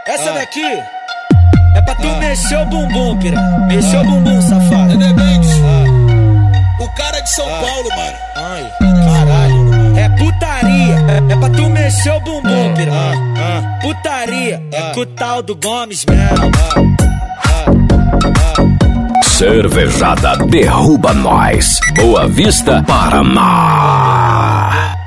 Essa daqui é pra tu mexer o bumbum, pira. Mexer o bumbum, safado. É Demente. O cara de São Paulo, mano. Ai, caralho. É putaria. É pra tu mexer o bumbum, pira. Putaria. É com o tal do Gomes mesmo. Cervejada derruba nós. Boa Vista, Paraná.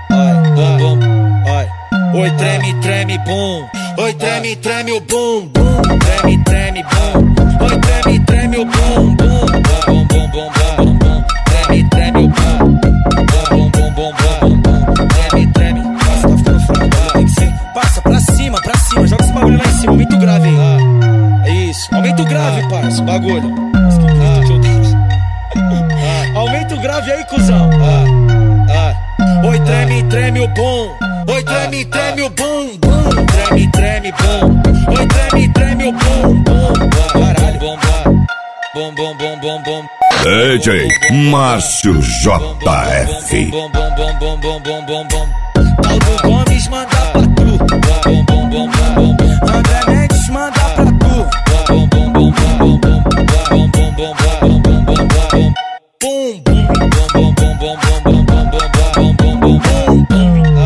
Oi, treme, treme, bum. Oi, treme, treme o bum, bum. Treme, treme, bum. Oi, treme, treme o bum, bum. Bum, bum, bum, bum, bum. Treme, treme o bum. Bum, bum, bum, bum, bum. Treme, treme. Nossa, tá ficando fraco, tem que ser. Passa pra cima, joga esse bagulho lá em cima. Aumenta o grave aí. É isso, aumenta o grave, parça, o bagulho. Nossa, que grito que eu tenho. Aumenta o grave aí, cuzão. Oi, treme, treme o bum. Oi, treme, treme o bum, bum. Treme, treme, bum. Oi, treme, treme o bum, bum. Caralho, bum, bum, bum, bum, bum, bum. DJ Márcio JF. Bum, bum, bum, bum, bum, bum, bum, bum. Tal do Gomes manda pra tu. Bum, bum, bum, bum, bum, bum. André Mendes manda pra tu. Bum, bum, bum, bum, bum, bum. Bum, bum, bum, bum, bum, bum, bum, bum, bum. Bum, bum, bum, bum, bum, bum, bum, bum, bum, bum, bum, bum.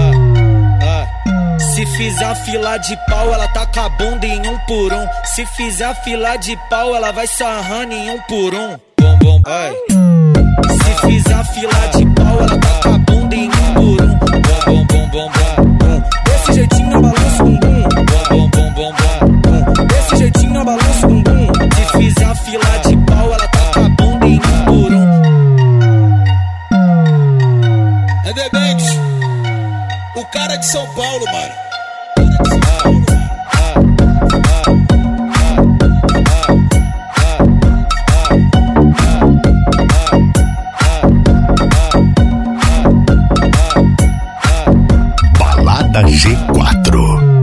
Se fizer fila de pau, ela taca a bunda em um por um. Se fizer fila de pau, ela vai sarrando em um por um. Bom, bom, ai. Se fizer fila de pau, ela taca a bunda em um por um. Bom, bom, bom, bom, bom. Desse jeitinho eu balanço o bumbum. Bom, bom, bom, bom, bom. Desse jeitinho eu balanço o bumbum. Se fizer fila de pau, ela taca a bunda em um por um. É Demente. O cara de São Paulo, mano. Balada G4.